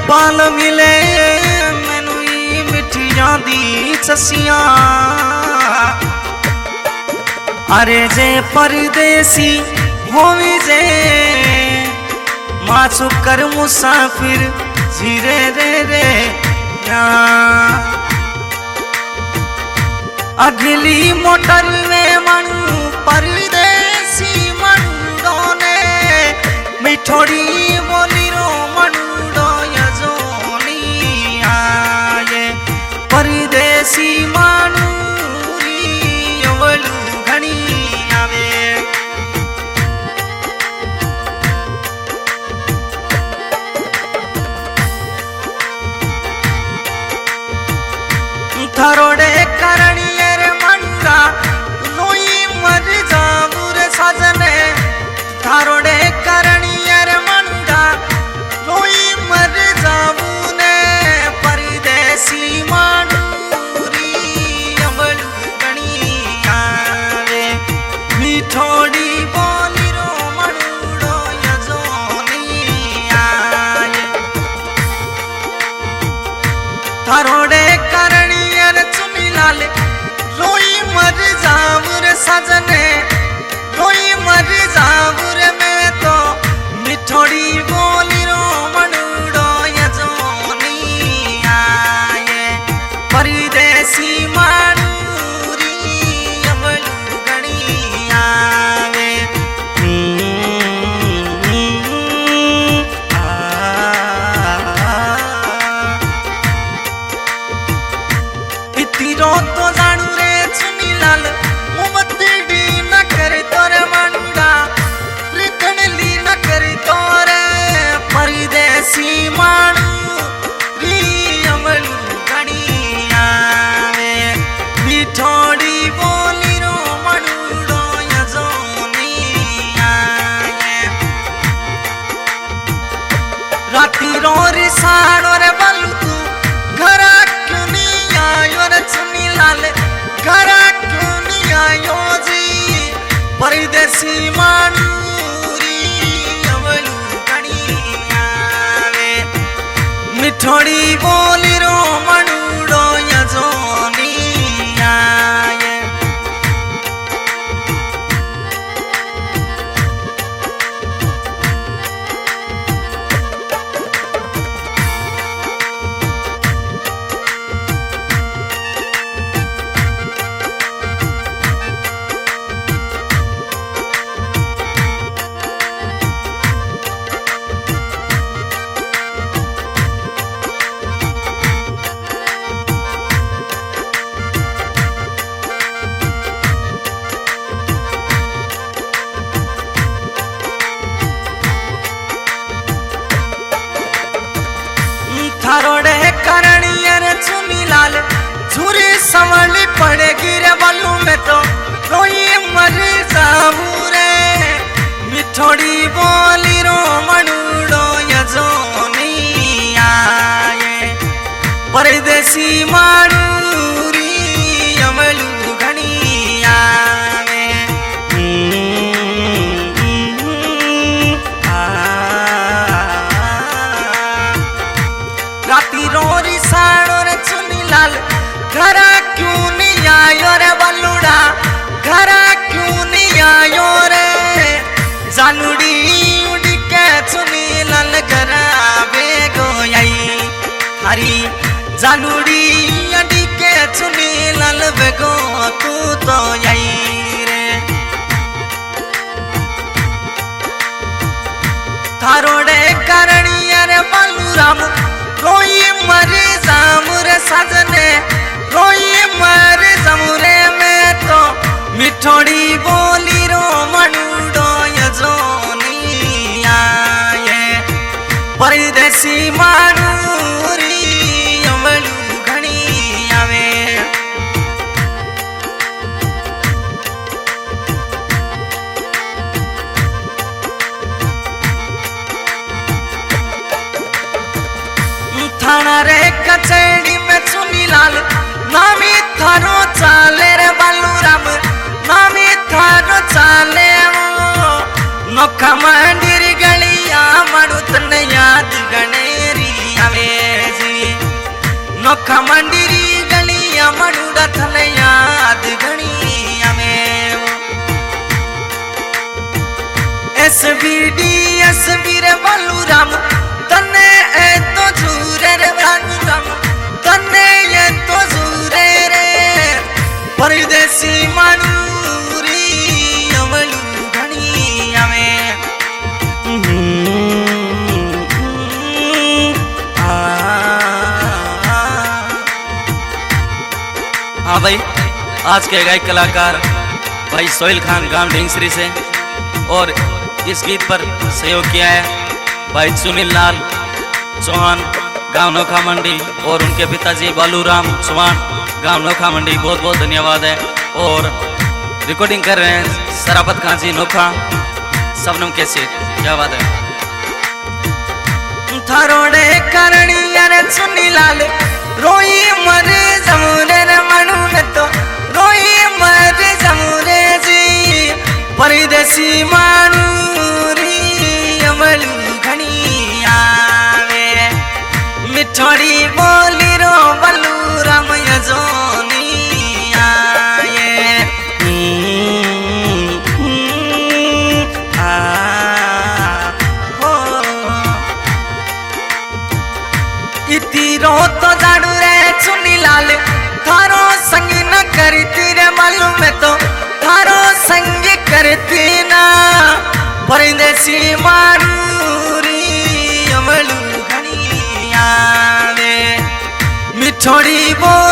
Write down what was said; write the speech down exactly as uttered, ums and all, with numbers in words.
पाल मिले मैनू मिठियां दी ससियां। अरे जे परदेसी होवी जे माँ चुकर मुसाफिर जीरे रे रे ना। अगली मोटर में मनु परदेसी मनुडो ने मिठोड़ी बोली रो मनुडो यजोनी आये। परदेसी मानूरी अवलू घनी आवे। थारोड़े करणियर मंडा रोई मर जाऊर सजने। थारोड़े करणियर मंडा रोई मर जाऊने। परदेसी मानूरी अवलू गणी आवे। मिठोड़ी बोली रो मनुडो यजोनी आये। थारोड़े रोई मर जाऊर सजने रोई मर जाऊर में तो मिठोड़ी बोली रो मनुडो यजोनी आये। परदेसी मानूरी अवलू गणी आवे। इतिरो तो जानू रे चुनी लाल मुमतड़ी न करे तोरे मंडा प्रीतन ली न करे तोरे। परदेसी मानू री अवलू गणी आवे। मिठोड़ी बोली रो मनुडो यजोनी आये। राती रो रिसाड़ो रे बलू तू घरा क्यों नहीं आयो रे चुनी लाल घरा क्यों नहीं आयो जी। परदेसी मानूरी अवलू गणी आवे। मिठोड़ी बोली रो मनुडो यजोनी आये। थारोड़े करणियर चुनी लाल झूरी संवली पड़ेगी रे बलू में तो रोई मर जाऊं रे। मिठोड़ी बोली रो मनुडो यजोनी आये। परदेसी मानूरी अवलू घनी आवे। राती रोरी साड़ो रे चुनी लाल घरा क्यों नहीं आयो रे बलूड़ा घरा क्यों नहीं आयो रे। जानूड़ी उड़ी के चुनी लाल घरा बेगो आई। हरी जानूड़ी उड़ी के चुनी लाल बेगो तू तो आई रे। थारोड़े करणियर बलूराम रोई मर जाऊर सजने रोई मर जाऊरे में तो मिठोड़ी बोली रो मनुडो यजोनी आये। परदेसी मानूरी अवलू घनी आवे। थाना रे कचेड़ी में चुनी लाल नामी थारो चाले रे बलूराम नामी थारो चाले। नोखा मंदिर गलिया मरुतन याद गणेरी आवे। बीडीएस वीर बलूराम तने ए तो झूरे रे बलूराम तने ये तो झूरे रे परदेसी मानूरी अमलू घणी आवे हाँ भाई, आज के गायक कलाकार भाई सोहेल खान गांव ढेंगसरी से और इस गीत पर सहयोग किया है भाई सुनील लाल चौहान गांव नोखा मंडी और उनके पिताजी बालूराम चौहान गांव नोखा मंडी। बहुत बहुत धन्यवाद है। और रिकॉर्डिंग कर रहे हैं सराफत खान जी नोखा सबनम के सेठ। क्या बात है। थारोड़े करणिया रे सुनील लाल रोई मरे जमुरे रे मनुन तो रोई मरे जमुरे जी परदेसी मानूरी अमलू घणी आवे मिठोड़ी बोली रो बलूराम यजोनी आए आ हो इती रो तो जाड़ू रे सुनी लाल थारो संग न करती रे मालूम है तो थारो संग करती ना परदेसी मारूरी अमलू घणी आवे मिठोड़ी बो